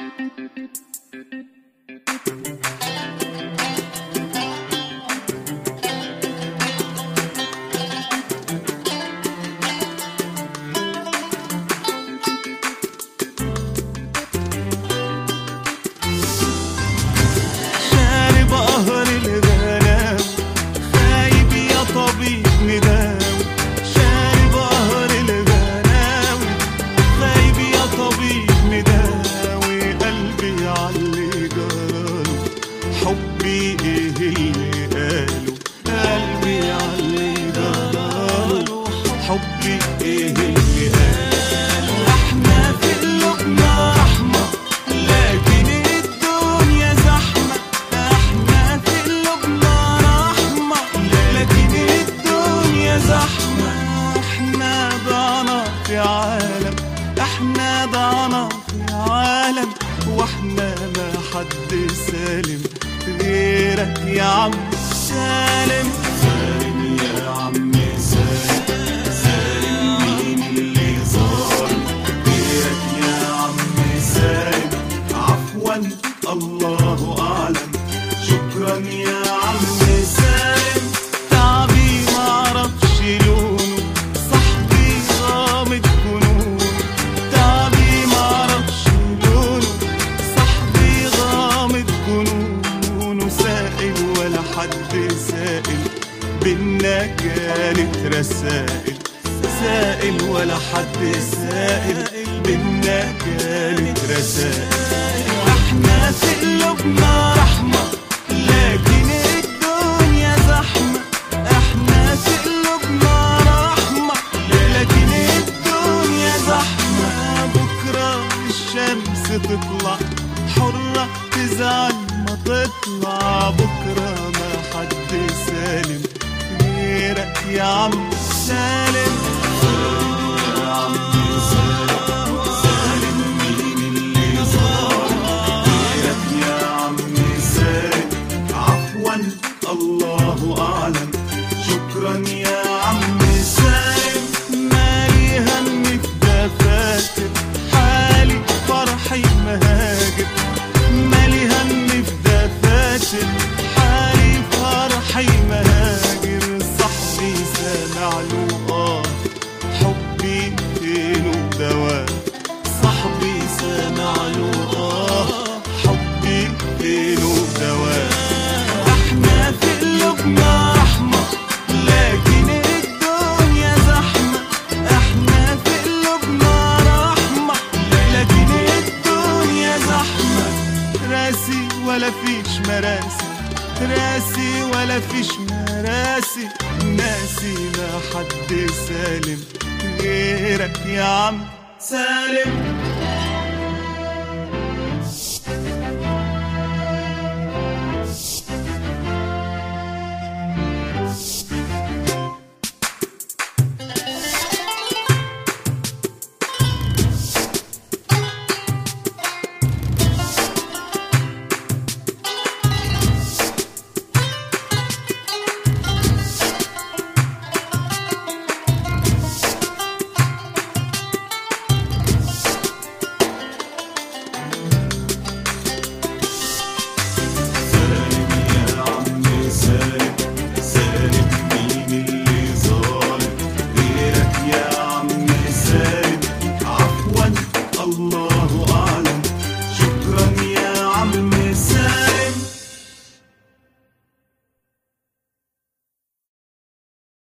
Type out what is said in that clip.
احنا ضعنا في عالم واحنا ما حد سالم غيرك يا عم سالم. سالم يا عم سالم، سالم مين اللي صار غيرك يا عم سالم؟ عفوا الله اعلم، شكرا يا عم سالم. تعبي معرفش لونه، صاحبي غامض جنون. تعبي معرفش لونه، صاحبي غامض جنون. سائل ولا حد سائل، بينا كانت رسائل. سائل ولا حد سائل، بينا كانت رسائل. احنا في قلوبنا رحمة لكن الدنيا زحمة. احنا في قلوبنا رحمة لكن الدنيا زحمة. بكرة الشمس تطلع حرة، تزعل ما تطلع. بكرة ما حد سالم غيرك يا عم سالم. يا عم سالم، سالم مين اللي صار غيرك يا عم سالم؟ عفوا الله اعلم، شكرا يا عم سالم. مالي هم في دفاتر حالي، فرحي مهاجر. مالي هم في دفاتر حالي، فرحي مهاجر. صاحبي سامع له حبي فينه دواء. صاحبي سامع له حبي فينه دواء. احنا في قلوبنا رحمة لكن الدنيا زحمة. احنا في قلوبنا رحمة لكن الدنيا زحمة. راسي ولا فيش مراسي، راسي ولا فيش مراسي. ناسي ما حد سالم غيرك يا عم سالم.